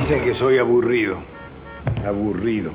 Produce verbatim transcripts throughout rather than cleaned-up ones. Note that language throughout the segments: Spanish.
Dicen que soy aburrido. Aburrido.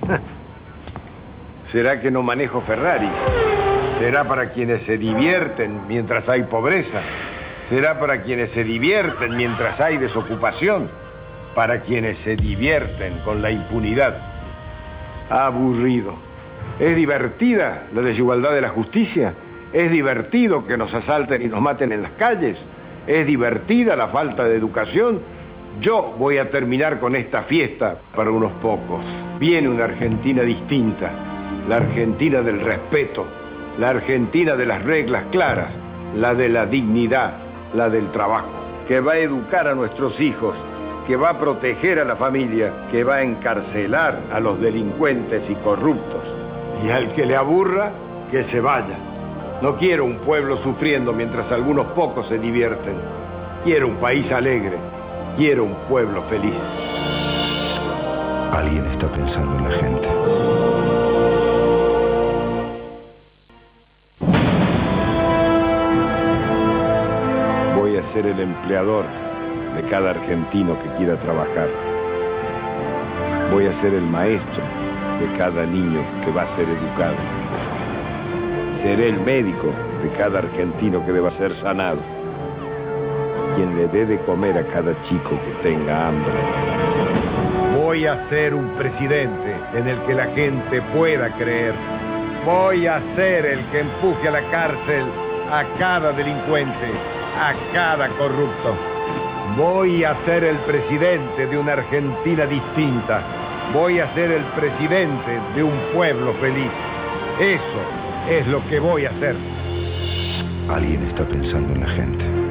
¿Será que no manejo Ferrari? ¿Será para quienes se divierten mientras hay pobreza? ¿Será para quienes se divierten mientras hay desocupación? Para quienes se divierten con la impunidad. Aburrido. ¿Es divertida la desigualdad de la justicia? ¿Es divertido que nos asalten y nos maten en las calles? ¿Es divertida la falta de educación? Yo voy a terminar con esta fiesta para unos pocos. Viene una Argentina distinta, la Argentina del respeto, la Argentina de las reglas claras, la de la dignidad, la del trabajo, que va a educar a nuestros hijos, que va a proteger a la familia, que va a encarcelar a los delincuentes y corruptos. Y al que le aburra, que se vaya. No quiero un pueblo sufriendo mientras algunos pocos se divierten. Quiero un país alegre. Quiero un pueblo feliz. Alguien está pensando en la gente. Voy a ser el empleador de cada argentino que quiera trabajar. Voy a ser el maestro de cada niño que va a ser educado. Seré el médico de cada argentino que deba ser sanado. Quien le dé de comer a cada chico que tenga hambre. Voy a ser un presidente en el que la gente pueda creer. Voy a ser el que empuje a la cárcel a cada delincuente, a cada corrupto. Voy a ser el presidente de una Argentina distinta. Voy a ser el presidente de un pueblo feliz. Eso es lo que voy a hacer. Alguien está pensando en la gente.